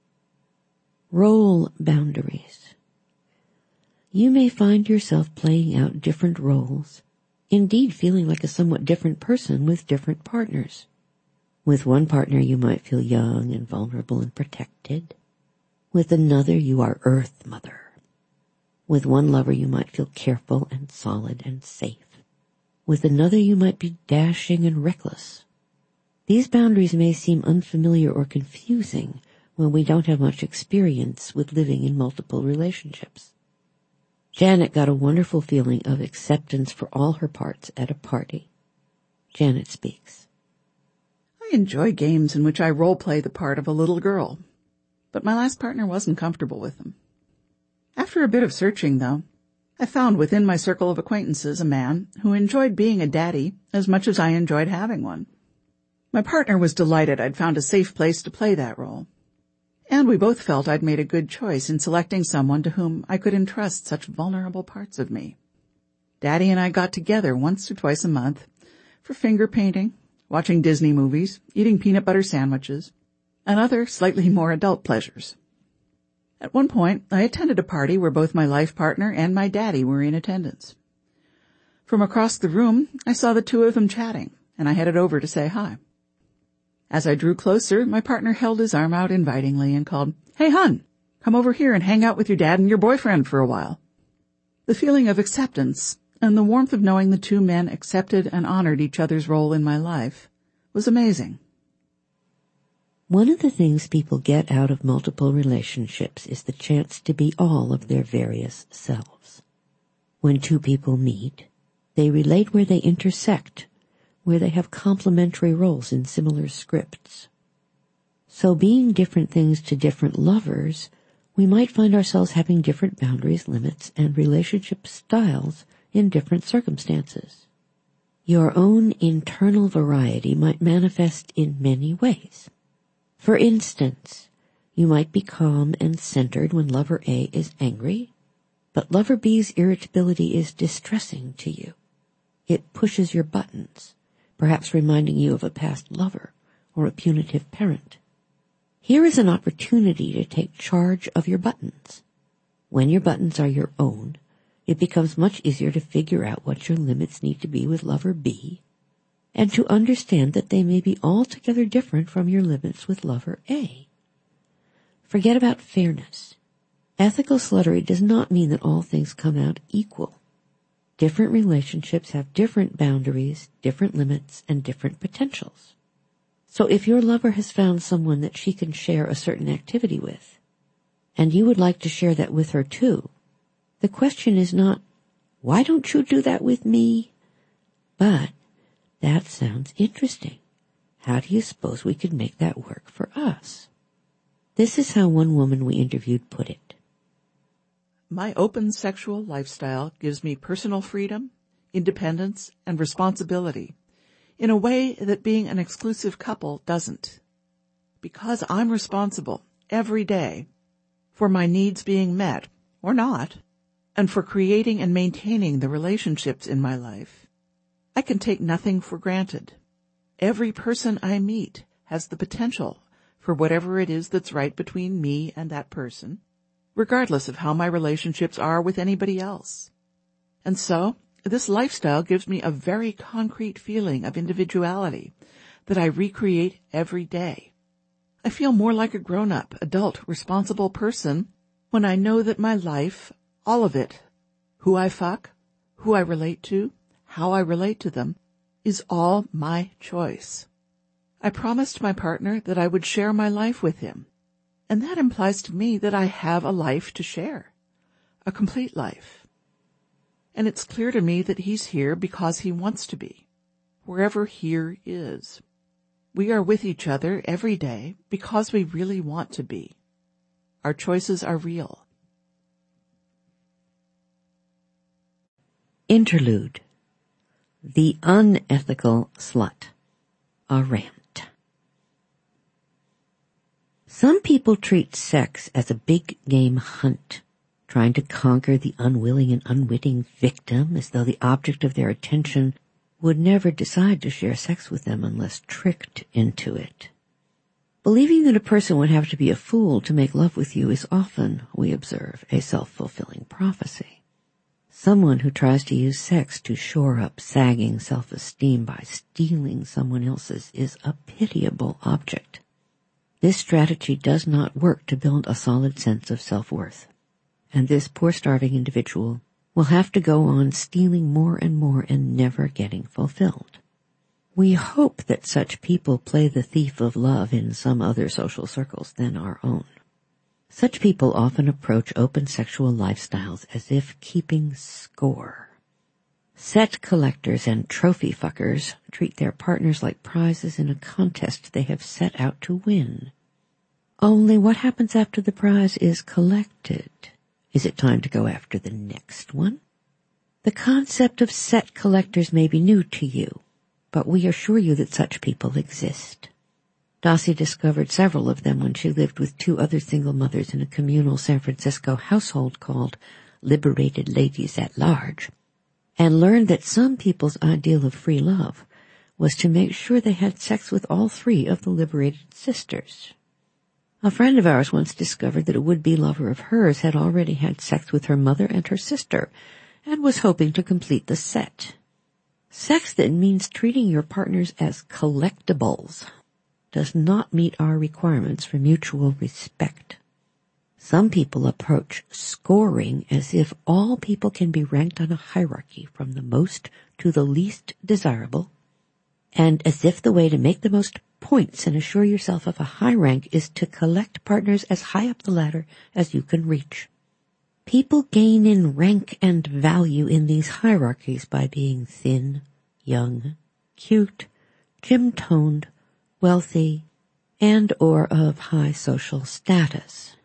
[SPEAKER 1] Role boundaries. You may find yourself playing out different roles, indeed feeling like a somewhat different person with different partners. With one partner you might feel young and vulnerable and protected. With another you are Earth Mother. With one lover you might feel careful and solid and safe. With another you might be dashing and reckless. These boundaries may seem unfamiliar or confusing when we don't have much experience with living in multiple relationships. Janet got a wonderful feeling of acceptance for all her parts at a party. Janet speaks.
[SPEAKER 2] I enjoy games in which I role-play the part of a little girl, but my last partner wasn't comfortable with them. After a bit of searching, though, I found within my circle of acquaintances a man who enjoyed being a daddy as much as I enjoyed having one. My partner was delighted I'd found a safe place to play that role, and we both felt I'd made a good choice in selecting someone to whom I could entrust such vulnerable parts of me. Daddy and I got together once or twice a month for finger painting, watching Disney movies, eating peanut butter sandwiches, and other slightly more adult pleasures. At one point, I attended a party where both my life partner and my daddy were in attendance. From across the room, I saw the two of them chatting, and I headed over to say hi. As I drew closer, my partner held his arm out invitingly and called, "Hey, hon, come over here and hang out with your dad and your boyfriend for a while." The feeling of acceptance and the warmth of knowing the two men accepted and honored each other's role in my life was amazing.
[SPEAKER 1] One of the things people get out of multiple relationships is the chance to be all of their various selves. When two people meet, they relate where they intersect, where they have complementary roles in similar scripts. So being different things to different lovers, we might find ourselves having different boundaries, limits, and relationship styles in different circumstances. Your own internal variety might manifest in many ways. For instance, you might be calm and centered when lover A is angry, but lover B's irritability is distressing to you. It pushes your buttons, perhaps reminding you of a past lover or a punitive parent. Here is an opportunity to take charge of your buttons. When your buttons are your own, it becomes much easier to figure out what your limits need to be with lover B, and to understand that they may be altogether different from your limits with lover A. Forget about fairness. Ethical sluttery does not mean that all things come out equal. Different relationships have different boundaries, different limits, and different potentials. So if your lover has found someone that she can share a certain activity with, and you would like to share that with her too, the question is not, "Why don't you do that with me?" but, "That sounds interesting. How do you suppose we could make that work for us?" This is how one woman we interviewed put it.
[SPEAKER 2] My open sexual lifestyle gives me personal freedom, independence, and responsibility in a way that being an exclusive couple doesn't. Because I'm responsible every day for my needs being met, or not, and for creating and maintaining the relationships in my life, I can take nothing for granted. Every person I meet has the potential for whatever it is that's right between me and that person, regardless of how my relationships are with anybody else. And so, this lifestyle gives me a very concrete feeling of individuality that I recreate every day. I feel more like a grown-up, adult, responsible person when I know that my life, all of it, who I fuck, who I relate to, how I relate to them, is all my choice. I promised my partner that I would share my life with him, and that implies to me that I have a life to share, a complete life. And it's clear to me that he's here because he wants to be, wherever here is. We are with each other every day because we really want to be. Our choices are real.
[SPEAKER 1] Interlude. The Unethical Slut. A Rant. Some people treat sex as a big game hunt, trying to conquer the unwilling and unwitting victim as though the object of their attention would never decide to share sex with them unless tricked into it. Believing that a person would have to be a fool to make love with you is often, we observe, a self-fulfilling prophecy. Someone who tries to use sex to shore up sagging self-esteem by stealing someone else's is a pitiable object. This strategy does not work to build a solid sense of self-worth, and this poor starving individual will have to go on stealing more and more and never getting fulfilled. We hope that such people play the thief of love in some other social circles than our own. Such people often approach open sexual lifestyles as if keeping score. Set collectors and trophy fuckers treat their partners like prizes in a contest they have set out to win. Only what happens after the prize is collected? Is it time to go after the next one? The concept of set collectors may be new to you, but we assure you that such people exist. Dossie discovered several of them when she lived with two other single mothers in a communal San Francisco household called Liberated Ladies at Large, and learned that some people's ideal of free love was to make sure they had sex with all three of the liberated sisters. A friend of ours once discovered that a would-be lover of hers had already had sex with her mother and her sister and was hoping to complete the set. Sex that means treating your partners as collectibles does not meet our requirements for mutual respect. Some people approach scoring as if all people can be ranked on a hierarchy from the most to the least desirable, and as if the way to make the most points and assure yourself of a high rank is to collect partners as high up the ladder as you can reach. People gain in rank and value in these hierarchies by being thin, young, cute, gym-toned, wealthy, and or of high social status.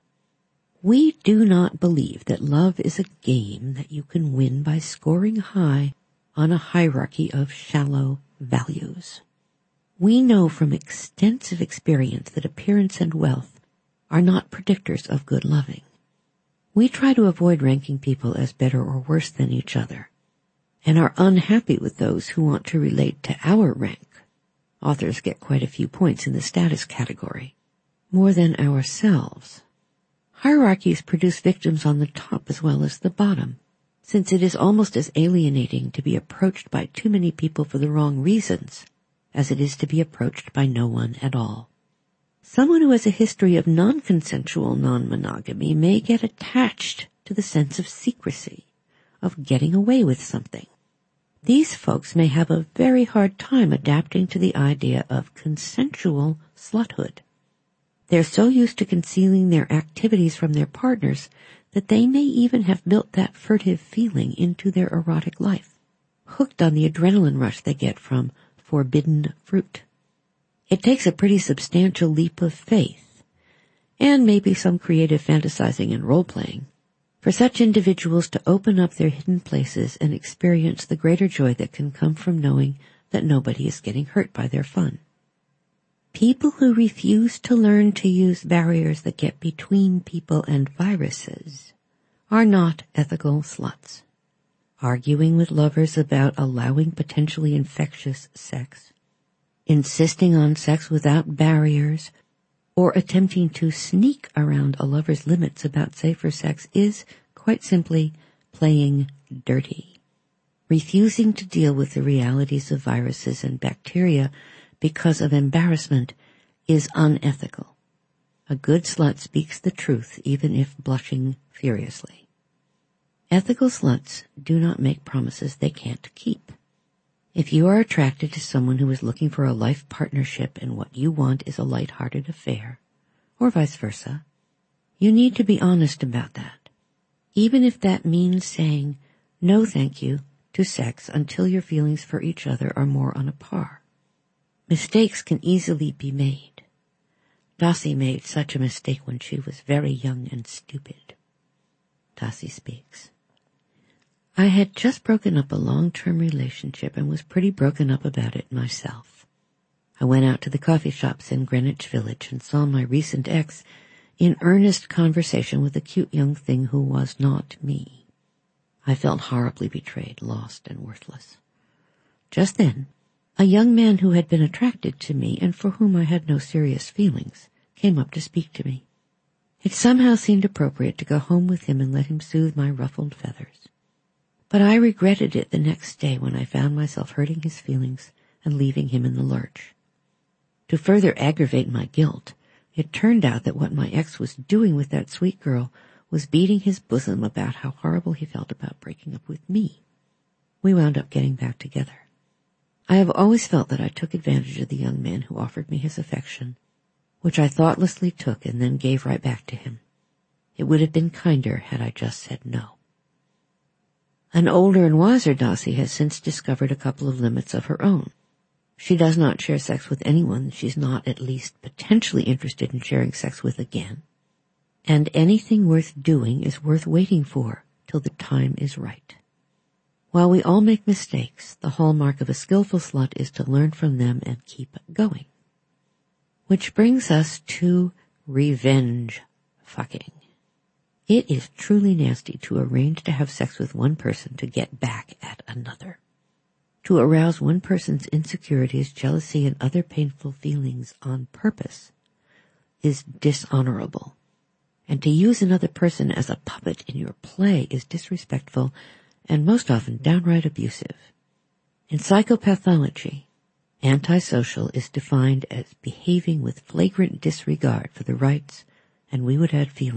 [SPEAKER 1] We do not believe that love is a game that you can win by scoring high on a hierarchy of shallow values. We know from extensive experience that appearance and wealth are not predictors of good loving. We try to avoid ranking people as better or worse than each other, and are unhappy with those who want to relate to our rank. Authors get quite a few points in the status category, more than ourselves. Hierarchies produce victims on the top as well as the bottom, since it is almost as alienating to be approached by too many people for the wrong reasons as it is to be approached by no one at all. Someone who has a history of non-consensual non-monogamy may get attached to the sense of secrecy, of getting away with something. These folks may have a very hard time adapting to the idea of consensual sluthood. They're so used to concealing their activities from their partners that they may even have built that furtive feeling into their erotic life, hooked on the adrenaline rush they get from forbidden fruit. It takes a pretty substantial leap of faith, and maybe some creative fantasizing and role-playing, for such individuals to open up their hidden places and experience the greater joy that can come from knowing that nobody is getting hurt by their fun. People who refuse to learn to use barriers that get between people and viruses are not ethical sluts. Arguing with lovers about allowing potentially infectious sex, insisting on sex without barriers, or attempting to sneak around a lover's limits about safer sex is, quite simply, playing dirty. Refusing to deal with the realities of viruses and bacteria because of embarrassment is unethical. A good slut speaks the truth even if blushing furiously. Ethical sluts do not make promises they can't keep. If you are attracted to someone who is looking for a life partnership and what you want is a light-hearted affair, or vice versa, you need to be honest about that, even if that means saying no thank you to sex until your feelings for each other are more on a par. Mistakes can easily be made. Dossie made such a mistake when she was very young and stupid. Dossie speaks. I had just broken up a long-term relationship and was pretty broken up about it myself. I went out to the coffee shops in Greenwich Village and saw my recent ex in earnest conversation with a cute young thing who was not me. I felt horribly betrayed, lost, and worthless. Just then, a young man who had been attracted to me and for whom I had no serious feelings came up to speak to me. It somehow seemed appropriate to go home with him and let him soothe my ruffled feathers. But I regretted it the next day when I found myself hurting his feelings and leaving him in the lurch. To further aggravate my guilt, it turned out that what my ex was doing with that sweet girl was beating his bosom about how horrible he felt about breaking up with me. We wound up getting back together. I have always felt that I took advantage of the young man who offered me his affection, which I thoughtlessly took and then gave right back to him. It would have been kinder had I just said no. An older and wiser Dossie has since discovered a couple of limits of her own. She does not share sex with anyone she's not at least potentially interested in sharing sex with again. And anything worth doing is worth waiting for till the time is right. While we all make mistakes, the hallmark of a skillful slut is to learn from them and keep going. Which brings us to revenge fucking. It is truly nasty to arrange to have sex with one person to get back at another. To arouse one person's insecurities, jealousy, and other painful feelings on purpose is dishonorable. And to use another person as a puppet in your play is disrespectful and most often downright abusive. In psychopathology, antisocial is defined as behaving with flagrant disregard for the rights, and we would add feelings,